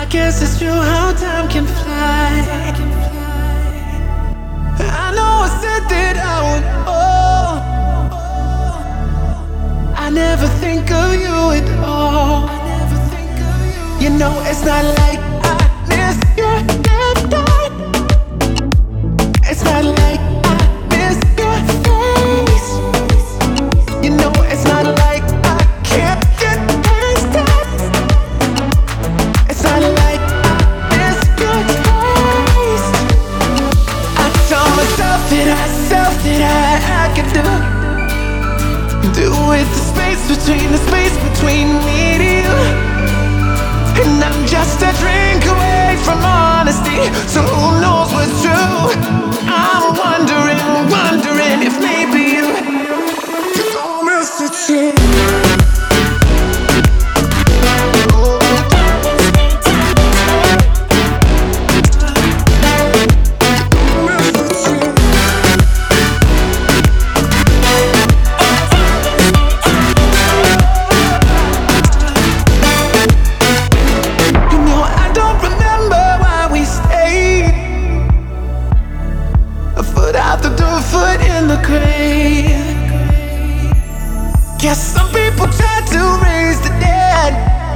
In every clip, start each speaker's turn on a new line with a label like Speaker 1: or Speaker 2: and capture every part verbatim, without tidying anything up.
Speaker 1: guess it's true how time can fly. I know I said that I would, oh, I never think of you at all. You know it's not like I miss your laughter. It's not like I miss your face. You know it's not like I can't get past it. It's not like I miss your taste. I tell myself that I, self that I, I could do Do with the space between, the space between me and you. And I'm just a drink away from honesty, so who knows what's true? I'm wondering, wondering if maybe you You don't miss the truth. Foot in the grave. Guess some people try to raise the dead.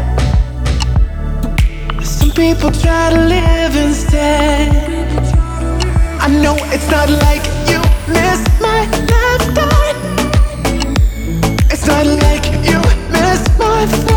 Speaker 1: Some people try to live instead. I know it's not like you miss my laughter. It's not like you miss my